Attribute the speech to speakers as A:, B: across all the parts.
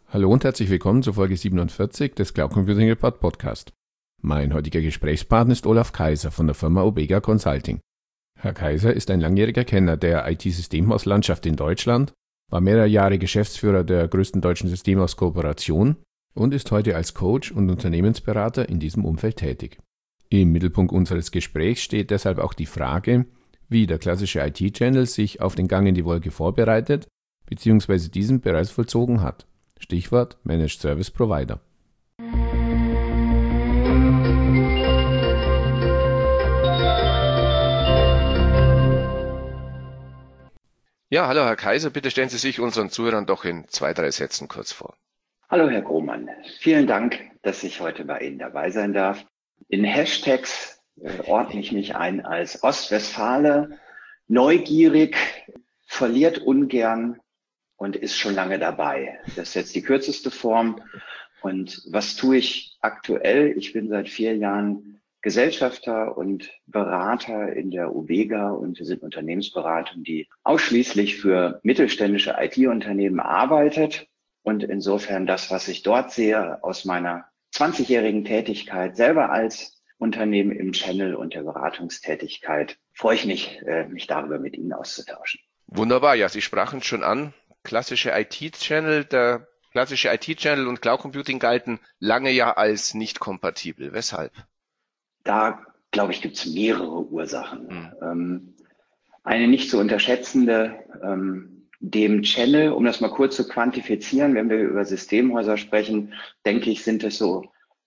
A: Hallo und herzlich willkommen zur Folge 47 des Cloud Computing Report Podcast. Mein heutiger Gesprächspartner ist Olaf Kaiser von der Firma Obega Consulting. Herr Kaiser ist ein langjähriger Kenner der IT-Systemhauslandschaft in Deutschland, war mehrere Jahre Geschäftsführer der größten deutschen Systemhaus-Kooperation und ist heute als Coach und Unternehmensberater in diesem Umfeld tätig. Im Mittelpunkt unseres Gesprächs steht deshalb auch die Frage, wie der klassische IT-Channel sich auf den Gang in die Wolke vorbereitet bzw. diesen bereits vollzogen hat. Stichwort Managed Service Provider.
B: Ja, hallo Herr Kaiser, bitte stellen Sie sich unseren Zuhörern doch in 2-3 Sätzen kurz vor.
C: Hallo Herr Grohmann, vielen Dank, dass ich heute bei Ihnen dabei sein darf. In Hashtags ordne ich mich ein als Ostwestfale, neugierig, verliert ungern und ist schon lange dabei. Das ist jetzt die kürzeste Form. Und was tue ich aktuell? Ich bin seit 4 Jahren Gesellschafter und Berater in der Obega und wir sind Unternehmensberatung, die ausschließlich für mittelständische IT-Unternehmen arbeitet. Und insofern das, was ich dort sehe aus meiner 20-jährigen Tätigkeit selber als Unternehmen im Channel und der Beratungstätigkeit, freue ich mich, mich darüber mit Ihnen auszutauschen.
B: Wunderbar, ja, Sie sprachen schon an, klassische IT-Channel, der klassische IT-Channel und Cloud Computing galten lange ja als nicht kompatibel. Weshalb?
C: Da, glaube ich, gibt es mehrere Ursachen. Eine nicht zu unterschätzende, dem Channel, um das mal kurz zu quantifizieren, wenn wir über Systemhäuser sprechen, denke ich, sind es so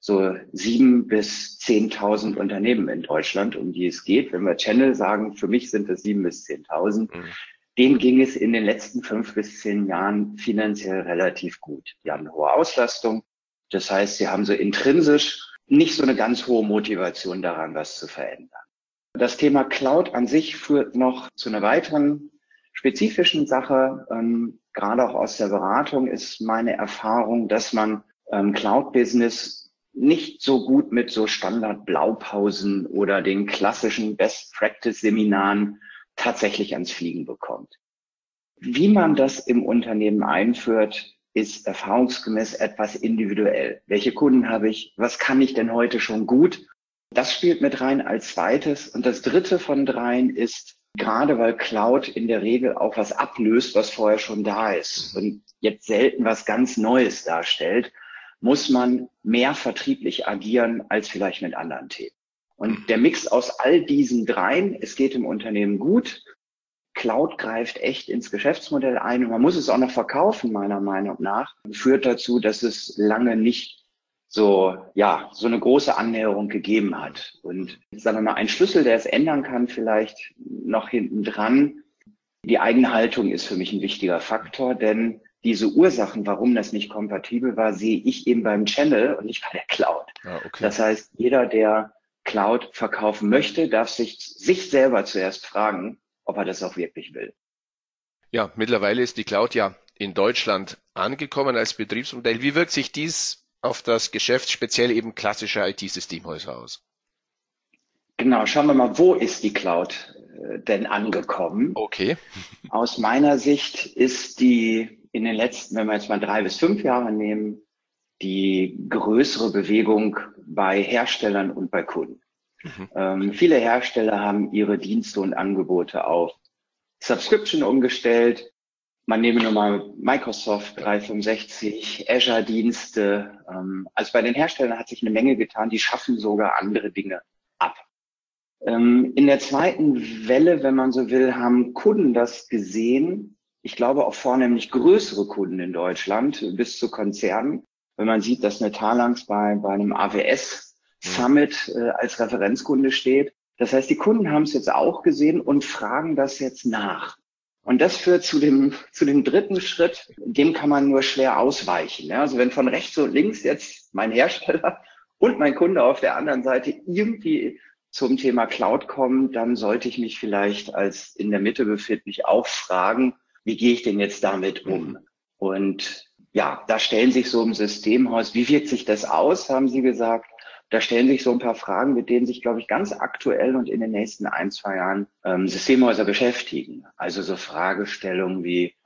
C: 7.000 bis 10.000 Unternehmen in Deutschland, um die es geht. Wenn wir Channel sagen, für mich sind es 7.000 bis 10.000. Denen ging es in den letzten 5 bis 10 Jahren finanziell relativ gut. Die haben eine hohe Auslastung. Das heißt, sie haben so intrinsisch nicht so eine ganz hohe Motivation daran, was zu verändern. Das Thema Cloud an sich führt noch zu einer weiteren spezifischen Sache. Gerade auch aus der Beratung ist meine Erfahrung, dass man Cloud-Business nicht so gut mit so Standard-Blaupausen oder den klassischen Best-Practice-Seminaren tatsächlich ans Fliegen bekommt. Wie man das im Unternehmen einführt, ist erfahrungsgemäß etwas individuell. Welche Kunden habe ich? Was kann ich denn heute schon gut? Das spielt mit rein als zweites. Und das dritte von dreien ist, gerade weil Cloud in der Regel auch was ablöst, was vorher schon da ist und jetzt selten was ganz Neues darstellt, muss man mehr vertrieblich agieren als vielleicht mit anderen Themen. Und der Mix aus all diesen dreien, es geht im Unternehmen gut, Cloud greift echt ins Geschäftsmodell ein und man muss es auch noch verkaufen, meiner Meinung nach, führt dazu, dass es lange nicht so eine große Annäherung gegeben hat. Und sagen wir mal, ein Schlüssel, der es ändern kann, vielleicht noch hinten dran. Die Eigenhaltung ist für mich ein wichtiger Faktor, denn diese Ursachen, warum das nicht kompatibel war, sehe ich eben beim Channel und nicht bei der Cloud.
B: Okay.
C: Das heißt, jeder, der Cloud verkaufen möchte, darf sich selber zuerst fragen, ob er das auch wirklich will.
B: Ja, mittlerweile ist die Cloud ja in Deutschland angekommen als Betriebsmodell. Wie wirkt sich dies auf das Geschäft speziell eben klassischer IT-Systemhäuser aus?
C: Genau, schauen wir mal, wo ist die Cloud denn angekommen?
B: Okay.
C: Aus meiner Sicht ist die in den letzten, wenn wir jetzt mal 3 bis 5 Jahre nehmen, die größere Bewegung bei Herstellern und bei Kunden. Viele Hersteller haben ihre Dienste und Angebote auf Subscription umgestellt. Man nehme nur mal Microsoft 365, Azure-Dienste. Also bei den Herstellern hat sich eine Menge getan, die schaffen sogar andere Dinge ab. In der zweiten Welle, wenn man so will, haben Kunden das gesehen. Ich glaube auch vornehmlich größere Kunden in Deutschland bis zu Konzernen. Wenn man sieht, dass eine Talanx bei einem AWS Summit als Referenzkunde steht. Das heißt, die Kunden haben es jetzt auch gesehen und fragen das jetzt nach. Und das führt zu dem dritten Schritt, dem kann man nur schwer ausweichen. Ja, also wenn von rechts und links jetzt mein Hersteller und mein Kunde auf der anderen Seite irgendwie zum Thema Cloud kommen, dann sollte ich mich vielleicht als in der Mitte befindlich auch fragen, wie gehe ich denn jetzt damit um? Und ja, da stellen sich so im Systemhaus, wie wirkt sich das aus, haben Sie gesagt? Da stellen sich so ein paar Fragen, mit denen sich, glaube ich, ganz aktuell und in den nächsten 1, 2 Jahren Systemhäuser beschäftigen. Also so Fragestellungen wie,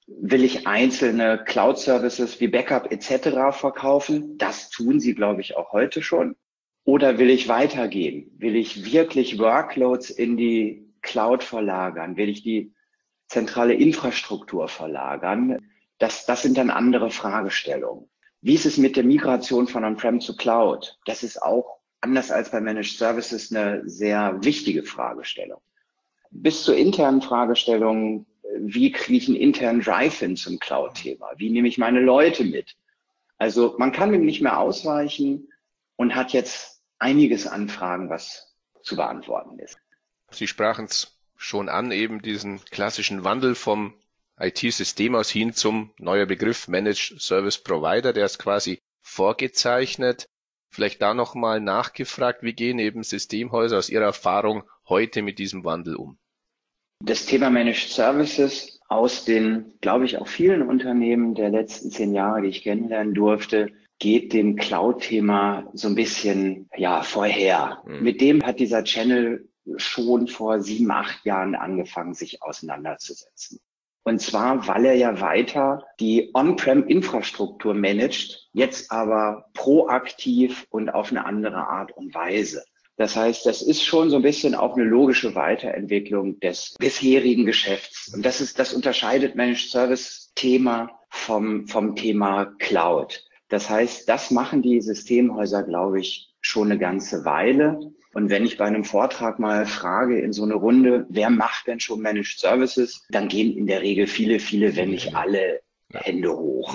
C: Will ich einzelne Cloud-Services wie Backup etc. verkaufen? Das tun sie, glaube ich, auch heute schon. Oder will ich weitergehen? Will ich wirklich Workloads in die Cloud verlagern? Will ich die zentrale Infrastruktur verlagern? Das sind dann andere Fragestellungen. Wie ist es mit der Migration von On-Prem zu Cloud? Das ist auch anders als bei Managed Services eine sehr wichtige Fragestellung. Bis zur internen Fragestellung, wie kriege ich einen internen Drive-In zum Cloud-Thema? Wie nehme ich meine Leute mit? Also man kann dem nicht mehr ausweichen und hat jetzt einiges an Fragen, was zu beantworten ist.
B: Sie sprachen es schon an, eben diesen klassischen Wandel vom IT-Systemhaus hin zum neuer Begriff Managed Service Provider, der ist quasi vorgezeichnet. Vielleicht da nochmal nachgefragt, wie gehen eben Systemhäuser aus Ihrer Erfahrung heute mit diesem Wandel um?
C: Das Thema Managed Services aus den, glaube ich, auch vielen Unternehmen der letzten 10 Jahre, die ich kennenlernen durfte, geht dem Cloud-Thema so ein bisschen vorher. Mit dem hat dieser Channel schon vor 7, 8 Jahren angefangen, sich auseinanderzusetzen. Und zwar, weil er ja weiter die On-Prem-Infrastruktur managt, jetzt aber proaktiv und auf eine andere Art und Weise. Das heißt, das ist schon so ein bisschen auch eine logische Weiterentwicklung des bisherigen Geschäfts. Und das unterscheidet Managed Service Thema vom Thema Cloud. Das heißt, das machen die Systemhäuser, glaube ich, schon eine ganze Weile. Und wenn ich bei einem Vortrag mal frage in so eine Runde, wer macht denn schon Managed Services, dann gehen in der Regel viele, wenn nicht alle Hände hoch.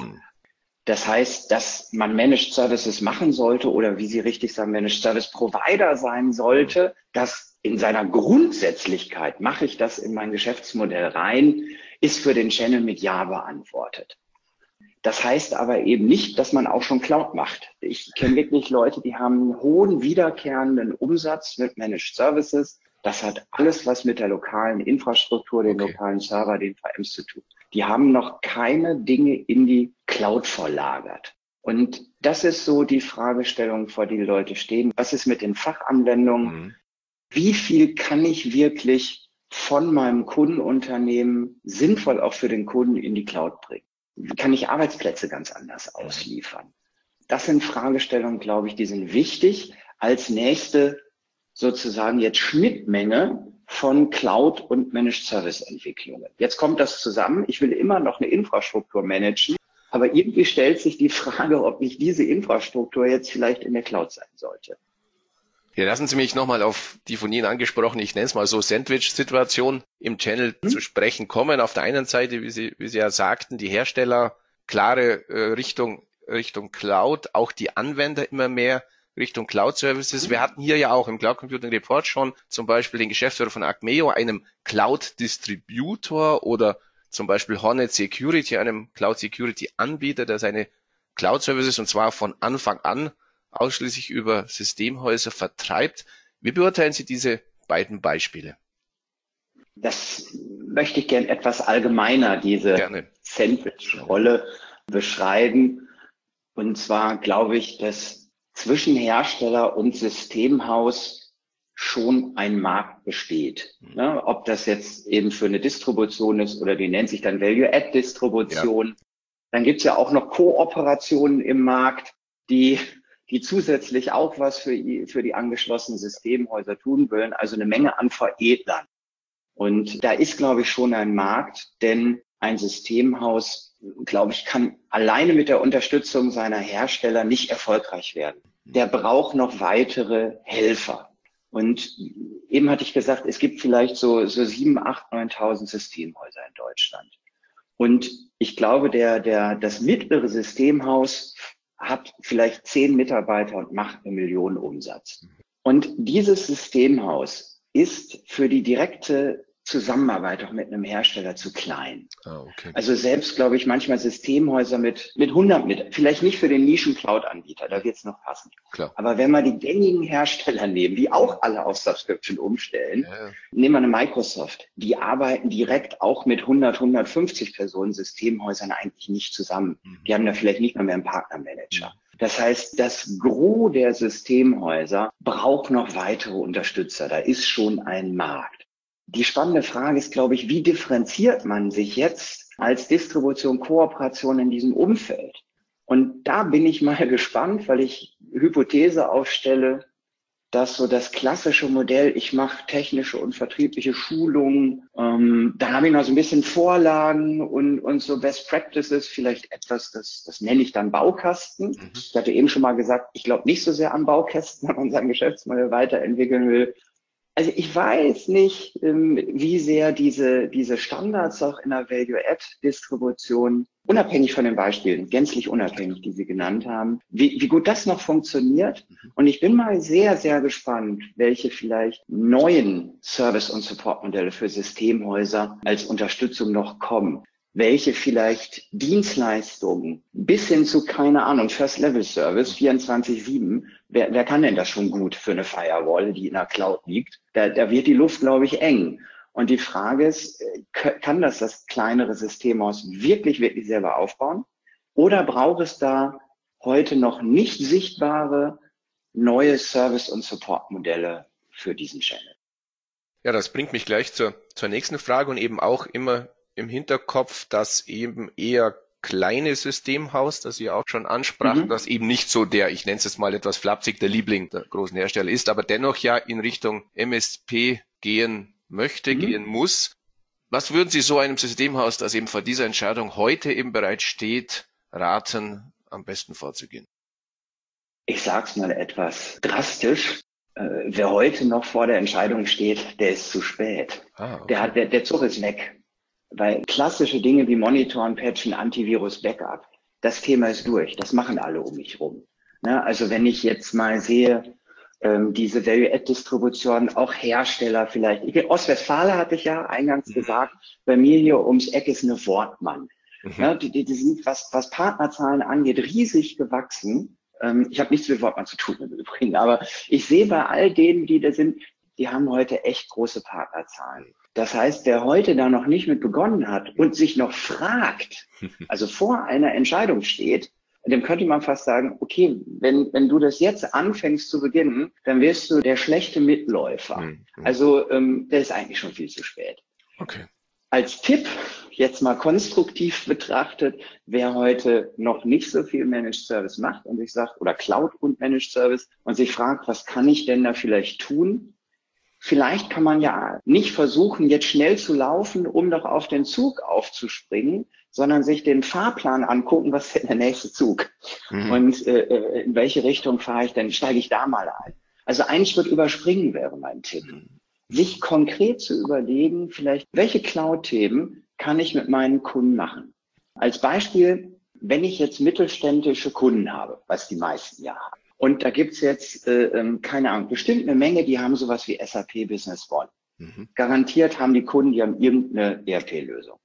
C: Das heißt, dass man Managed Services machen sollte oder wie Sie richtig sagen, Managed Service Provider sein sollte, das in seiner Grundsätzlichkeit, mache ich das in mein Geschäftsmodell rein, ist für den Channel mit Ja beantwortet. Das heißt aber eben nicht, dass man auch schon Cloud macht. Ich kenne wirklich Leute, die haben einen hohen wiederkehrenden Umsatz mit Managed Services. Das hat alles was mit der lokalen Infrastruktur, den lokalen Server, den VMs zu tun. Die haben noch keine Dinge in die Cloud verlagert. Und das ist so die Fragestellung, vor die Leute stehen. Was ist mit den Fachanwendungen? Wie viel kann ich wirklich von meinem Kundenunternehmen sinnvoll auch für den Kunden in die Cloud bringen? Wie kann ich Arbeitsplätze ganz anders ausliefern? Das sind Fragestellungen, glaube ich, die sind wichtig als nächste sozusagen jetzt Schnittmenge von Cloud und Managed Service Entwicklungen. Jetzt kommt das zusammen. Ich will immer noch eine Infrastruktur managen, aber irgendwie stellt sich die Frage, ob nicht diese Infrastruktur jetzt vielleicht in der Cloud sein sollte.
B: Ja, lassen Sie mich nochmal auf die von Ihnen angesprochene, ich nenne es mal so Sandwich-Situation im Channel zu sprechen kommen. Auf der einen Seite, wie Sie ja sagten, die Hersteller klare Richtung Cloud, auch die Anwender immer mehr Richtung Cloud-Services. Wir hatten hier ja auch im Cloud Computing Report schon zum Beispiel den Geschäftsführer von Acmeo, einem Cloud-Distributor oder zum Beispiel Hornet Security, einem Cloud-Security-Anbieter, der seine Cloud-Services und zwar von Anfang an ausschließlich über Systemhäuser vertreibt. Wie beurteilen Sie diese beiden Beispiele?
C: Das möchte ich gern etwas allgemeiner, diese Sandwich-Rolle beschreiben. Und zwar glaube ich, dass zwischen Hersteller und Systemhaus schon ein Markt besteht. Ne? Ob das jetzt eben für eine Distribution ist oder die nennt sich dann Value-Add-Distribution. Ja. Dann gibt es ja auch noch Kooperationen im Markt, die zusätzlich auch was für die angeschlossenen Systemhäuser tun wollen, also eine Menge an Veredlern. Und da ist, glaube ich, schon ein Markt, denn ein Systemhaus, glaube ich, kann alleine mit der Unterstützung seiner Hersteller nicht erfolgreich werden. Der braucht noch weitere Helfer. Und eben hatte ich gesagt, es gibt vielleicht so 7.000, 8.000, 9.000 Systemhäuser in Deutschland. Und ich glaube, das mittlere Systemhaus hat vielleicht 10 Mitarbeiter und macht 1 Million Umsatz. Und dieses Systemhaus ist für die direkte Zusammenarbeit auch mit einem Hersteller zu klein. Also selbst, glaube ich, manchmal Systemhäuser mit 100 vielleicht nicht für den Nischen-Cloud-Anbieter, da wird es noch passen. Klar. Aber wenn wir die gängigen Hersteller nehmen, die auch alle auf Subscription umstellen, nehmen wir eine Microsoft, die arbeiten direkt auch mit 100, 150 Personen Systemhäusern eigentlich nicht zusammen. Die haben da vielleicht nicht mal mehr einen Partnermanager. Das heißt, das Gros der Systemhäuser braucht noch weitere Unterstützer. Da ist schon ein Markt. Die spannende Frage ist, glaube ich, wie differenziert man sich jetzt als Distribution, Kooperation in diesem Umfeld. Und da bin ich mal gespannt, weil ich Hypothese aufstelle, dass so das klassische Modell, ich mache technische und vertriebliche Schulungen, dann habe ich noch so ein bisschen Vorlagen und so Best Practices, vielleicht etwas, das nenne ich dann Baukasten. Ich hatte eben schon mal gesagt, ich glaube nicht so sehr an Baukästen, wenn man sein Geschäftsmodell weiterentwickeln will. Also ich weiß nicht, wie sehr diese Standards auch in der Value-Add-Distribution, unabhängig von den Beispielen, gänzlich unabhängig, die Sie genannt haben, wie gut das noch funktioniert. Und ich bin mal sehr, sehr gespannt, welche vielleicht neuen Service- und Supportmodelle für Systemhäuser als Unterstützung noch kommen. Welche vielleicht Dienstleistungen bis hin zu, keine Ahnung, First-Level-Service 24/7. Wer kann denn das schon gut für eine Firewall, die in der Cloud liegt? Da wird die Luft, glaube ich, eng. Und die Frage ist, kann das kleinere Systemhaus wirklich, wirklich selber aufbauen? Oder braucht es da heute noch nicht sichtbare neue Service- und Support-Modelle für diesen Channel?
B: Ja, das bringt mich gleich zur nächsten Frage und eben auch immer im Hinterkopf, dass eben eher kleine Systemhaus, das Sie auch schon ansprachen, das eben nicht so ich nenne es jetzt mal etwas flapsig, der Liebling der großen Hersteller ist, aber dennoch ja in Richtung MSP gehen möchte, gehen muss. Was würden Sie so einem Systemhaus, das eben vor dieser Entscheidung heute eben bereits steht, raten, am besten vorzugehen?
C: Ich sage es mal etwas drastisch. Wer heute noch vor der Entscheidung steht, der ist zu spät. Okay. Der Zug ist weg. Weil klassische Dinge wie Monitoren, Patchen, Antivirus, Backup, das Thema ist durch. Das machen alle um mich rum. Ne? Also wenn ich jetzt mal sehe, diese Value-Add-Distribution, auch Hersteller vielleicht. Ostwestfalen hatte ich ja eingangs gesagt, bei mir hier ums Eck ist eine Wortmann. Ja, die sind, was Partnerzahlen angeht, riesig gewachsen. Ich habe nichts mit Wortmann zu tun im Übrigen, aber ich sehe bei all denen, die da sind, die haben heute echt große Partnerzahlen. Das heißt, wer heute da noch nicht mit begonnen hat und sich noch fragt, also vor einer Entscheidung steht, dem könnte man fast sagen, okay, wenn du das jetzt anfängst zu beginnen, dann wirst du der schlechte Mitläufer. Also der ist eigentlich schon viel zu spät.
B: Okay.
C: Als Tipp, jetzt mal konstruktiv betrachtet, wer heute noch nicht so viel Managed Service macht und sich sagt, oder Cloud und Managed Service und sich fragt, was kann ich denn da vielleicht tun? Vielleicht kann man ja nicht versuchen, jetzt schnell zu laufen, um doch auf den Zug aufzuspringen, sondern sich den Fahrplan angucken, was ist denn der nächste Zug? Und in welche Richtung fahre ich denn? Steige ich da mal ein? Also einen Schritt überspringen wäre mein Tipp. Sich konkret zu überlegen, vielleicht, welche Cloud-Themen kann ich mit meinen Kunden machen? Als Beispiel, wenn ich jetzt mittelständische Kunden habe, was die meisten ja haben. Und da gibt's jetzt, keine Ahnung, bestimmt eine Menge, die haben sowas wie SAP Business One. Garantiert haben die Kunden, die haben irgendeine ERP-Lösung.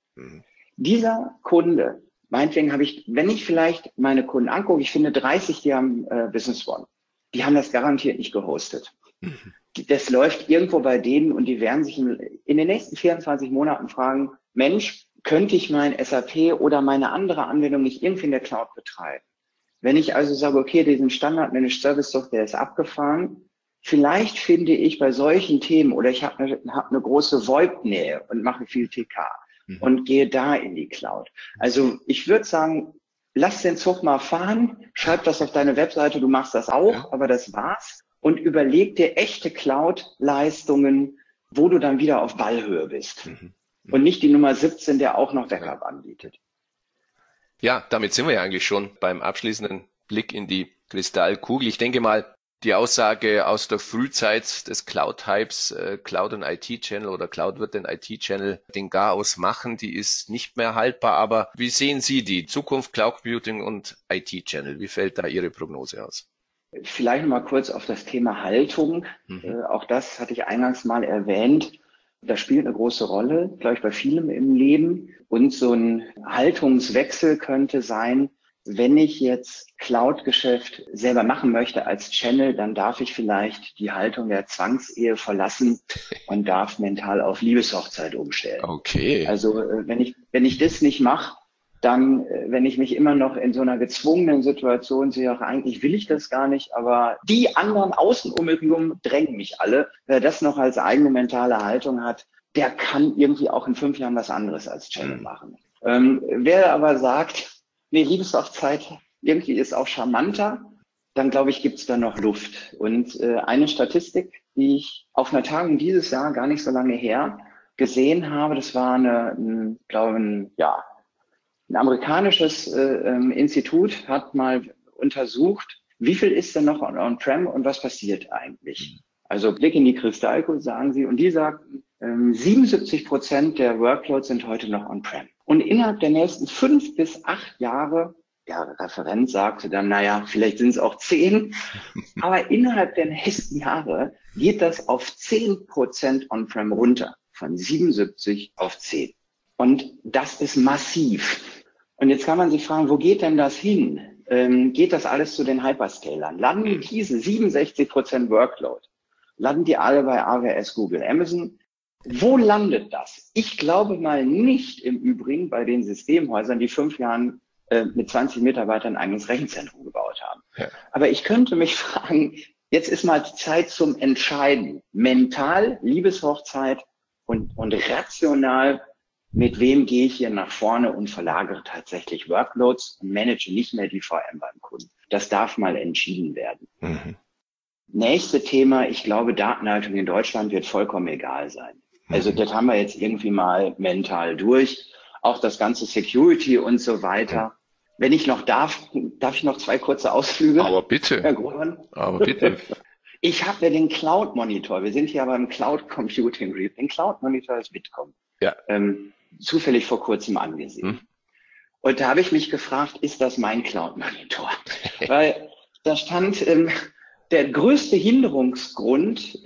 C: Dieser Kunde, meinetwegen habe ich, wenn ich vielleicht meine Kunden angucke, ich finde 30, die haben Business One. Die haben das garantiert nicht gehostet. Das läuft irgendwo bei denen und die werden sich in den nächsten 24 Monaten fragen, Mensch, könnte ich mein SAP oder meine andere Anwendung nicht irgendwie in der Cloud betreiben? Wenn ich also sage, okay, diesen Standard Managed Service doch, der ist abgefahren, vielleicht finde ich bei solchen Themen oder ich habe eine große VoIP-Nähe und mache viel TK und gehe da in die Cloud. Also ich würde sagen, lass den Zug mal fahren, schreib das auf deine Webseite, du machst das auch, aber das war's und überleg dir echte Cloud-Leistungen, wo du dann wieder auf Ballhöhe bist und nicht die Nummer 17, der auch noch Backup anbietet.
B: Ja, damit sind wir ja eigentlich schon beim abschließenden Blick in die Kristallkugel. Ich denke mal, die Aussage aus der Frühzeit des Cloud-Hypes, Cloud und IT-Channel oder Cloud wird den IT-Channel den Garaus machen, die ist nicht mehr haltbar. Aber wie sehen Sie die Zukunft Cloud Computing und IT-Channel? Wie fällt da Ihre Prognose aus?
C: Vielleicht noch mal kurz auf das Thema Haltung. Auch das hatte ich eingangs mal erwähnt. Das spielt eine große Rolle, glaube ich, bei vielem im Leben. Und so ein Haltungswechsel könnte sein, wenn ich jetzt Cloud-Geschäft selber machen möchte als Channel, dann darf ich vielleicht die Haltung der Zwangsehe verlassen und darf mental auf Liebeshochzeit umstellen.
B: Okay.
C: Also wenn ich das nicht mache, dann, wenn ich mich immer noch in so einer gezwungenen Situation sehe, auch eigentlich will ich das gar nicht, aber die anderen außen um mich herum drängen mich alle. Wer das noch als eigene mentale Haltung hat, der kann irgendwie auch in 5 Jahren was anderes als Channel machen. Wer aber sagt, nee, Liebeshochzeit irgendwie ist auch charmanter, dann glaube ich, gibt es da noch Luft. Und eine Statistik, die ich auf einer Tagung dieses Jahr, gar nicht so lange her, gesehen habe, das war ein amerikanisches Institut, hat mal untersucht, wie viel ist denn noch on-prem und was passiert eigentlich? Also Blick in die Kristallkugel, sagen sie, und die sagten, 77% der Workloads sind heute noch on-prem. Und innerhalb der nächsten 5 bis 8 Jahre, der Referent sagte dann, naja, vielleicht sind es auch 10, aber innerhalb der nächsten Jahre geht das auf 10% on-prem runter, von 77 auf 10. Und das ist massiv. Und jetzt kann man sich fragen, wo geht denn das hin? Geht das alles zu den Hyperscalern? Landen diese 67% Workload? Landen die alle bei AWS, Google, Amazon? Wo landet das? Ich glaube mal nicht im Übrigen bei den Systemhäusern, die 5 Jahren mit 20 Mitarbeitern ein eigenes Rechenzentrum gebaut haben. Ja. Aber ich könnte mich fragen, jetzt ist mal Zeit zum Entscheiden. Mental, Liebeshochzeit und rational, mit wem gehe ich hier nach vorne und verlagere tatsächlich Workloads und manage nicht mehr die VM beim Kunden. Das darf mal entschieden werden. Mhm. Nächste Thema, ich glaube, Datenhaltung in Deutschland wird vollkommen egal sein. Also das haben wir jetzt irgendwie mal mental durch. Auch das ganze Security und so weiter. Wenn ich noch darf ich noch 2 kurze Ausflüge?
B: Aber bitte.
C: Herr Grohmann.
B: Aber bitte.
C: Ich habe ja den Cloud Monitor. Wir sind hier beim Cloud Computing Group. Den Cloud Monitor ist Bitkom. Ja. Zufällig vor kurzem angesehen. Und da habe ich mich gefragt, ist das mein Cloud Monitor? Weil da stand, der größte Hinderungsgrund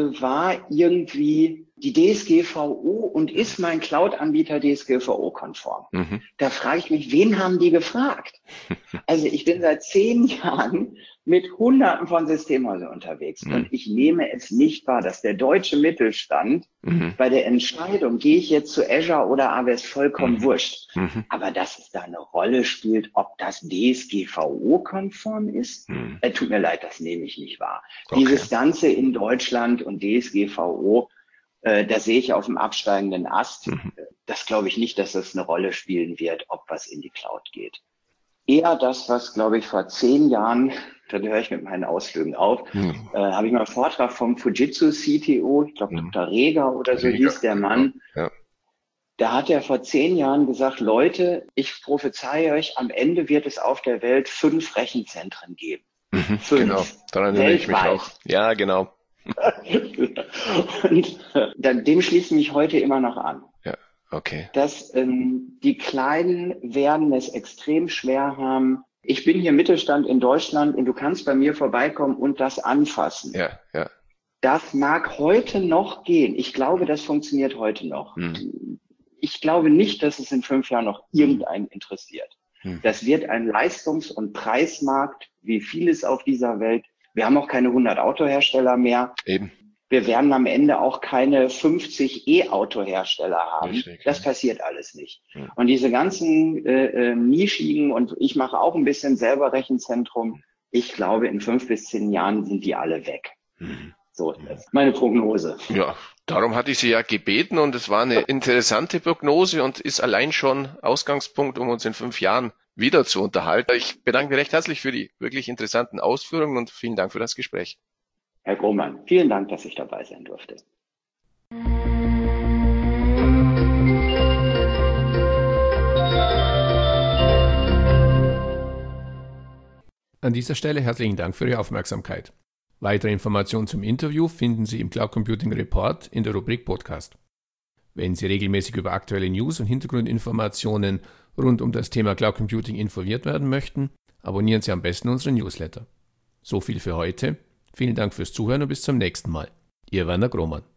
C: war irgendwie die DSGVO und ist mein Cloud-Anbieter DSGVO-konform? Mhm. Da frage ich mich, wen haben die gefragt? Also ich bin seit 10 Jahren mit Hunderten von Systemhäusern unterwegs und ich nehme es nicht wahr, dass der deutsche Mittelstand bei der Entscheidung, gehe ich jetzt zu Azure oder AWS, vollkommen wurscht. Aber dass es da eine Rolle spielt, ob das DSGVO-konform ist, tut mir leid, das nehme ich nicht wahr. Okay. Dieses Ganze in Deutschland und DSGVO, da sehe ich auf dem absteigenden Ast. Das glaube ich nicht, dass das eine Rolle spielen wird, ob was in die Cloud geht. Eher das, was, glaube ich, vor 10 Jahren, da höre ich mit meinen Ausflügen auf, habe ich mal einen Vortrag vom Fujitsu CTO, ich glaube Dr. Reger oder so hieß der Mann. Ja. Da hat er vor 10 Jahren gesagt, Leute, ich prophezeie euch, am Ende wird es auf der Welt 5 Rechenzentren geben. 5.
B: Genau, daran erinnere ich mich auch. Ja, genau.
C: Und dem schließe ich mich heute immer noch an.
B: Ja, okay.
C: Dass die Kleinen werden es extrem schwer haben. Ich bin hier Mittelstand in Deutschland und du kannst bei mir vorbeikommen und das anfassen.
B: Ja, ja.
C: Das mag heute noch gehen. Ich glaube, das funktioniert heute noch. Ich glaube nicht, dass es in 5 Jahren noch irgendeinen interessiert. Das wird ein Leistungs- und Preismarkt, wie vieles auf dieser Welt. Wir haben auch keine 100 Autohersteller mehr.
B: Eben.
C: Wir werden am Ende auch keine 50 E-Autohersteller haben.
B: Richtig,
C: das passiert alles nicht. Und diese ganzen nischigen, und ich mache auch ein bisschen selber Rechenzentrum, ich glaube, in 5 bis 10 Jahren sind die alle weg. So, das ist meine Prognose.
B: Ja, darum hatte ich Sie ja gebeten und es war eine interessante Prognose und ist allein schon Ausgangspunkt, um uns in 5 Jahren wieder zu unterhalten. Ich bedanke mich recht herzlich für die wirklich interessanten Ausführungen und vielen Dank für das Gespräch.
C: Herr Grohmann, vielen Dank, dass ich dabei sein durfte.
A: An dieser Stelle herzlichen Dank für Ihre Aufmerksamkeit. Weitere Informationen zum Interview finden Sie im Cloud Computing Report in der Rubrik Podcast. Wenn Sie regelmäßig über aktuelle News und Hintergrundinformationen rund um das Thema Cloud Computing informiert werden möchten, abonnieren Sie am besten unseren Newsletter. So viel für heute. Vielen Dank fürs Zuhören und bis zum nächsten Mal. Ihr Werner Grohmann.